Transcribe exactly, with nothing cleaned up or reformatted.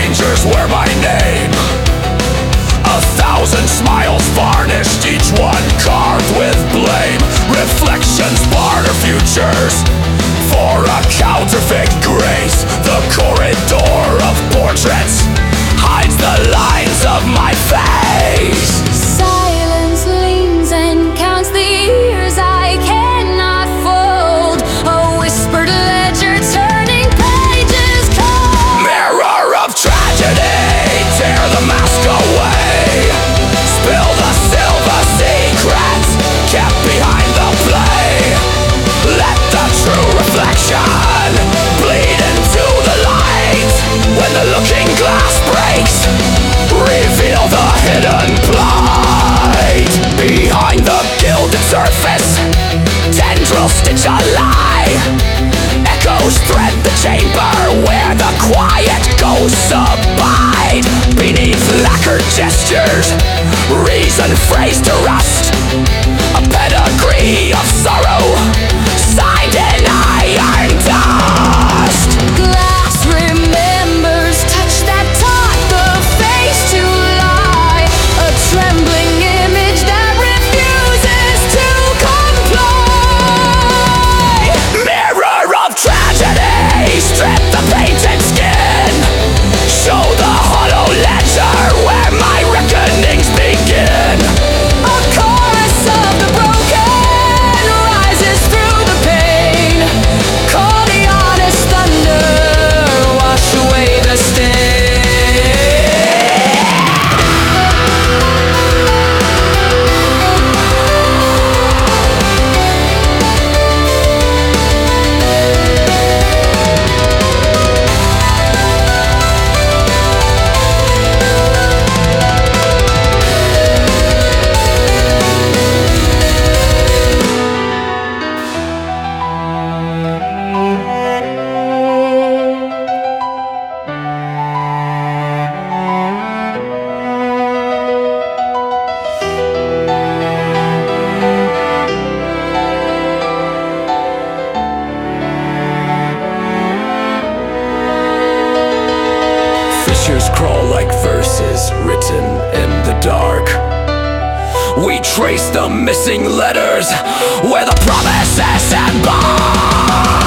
strangers wear my name. A thousand smiles varnished, each one carved with blame. Reflections barter futures for a counterfeit grace. The corridor of portraits hides the lines of my face. Silence leans and counts the years I cannot fold. A whispered ledger turning pages cold. Mirror of tragedy, tear the mask away. Spill the silver secrets kept behind the play. Let the true reflection bleed into the light. When the looking glass breaks, reveal the hidden plight. Behind the gilded surface, tendrils stitch a lie. Echoes thread the chamber where the quiet ghosts abide. Beneath lacquered gestures, reason phrased to rust. A pedigree of sorrow, signed in iron dust. Glass remembers touch that taught the face to lie. A trembling image that refuses to comply. Mirror of tragedy, strip the painted skin. Show the hollow ledger where my reckonings begin. A chorus of the broken rises through the pain. Call the honest thunder, wash away the stain. Fissures crawl like verses written in the dark. We trace the missing letters where the promises embark.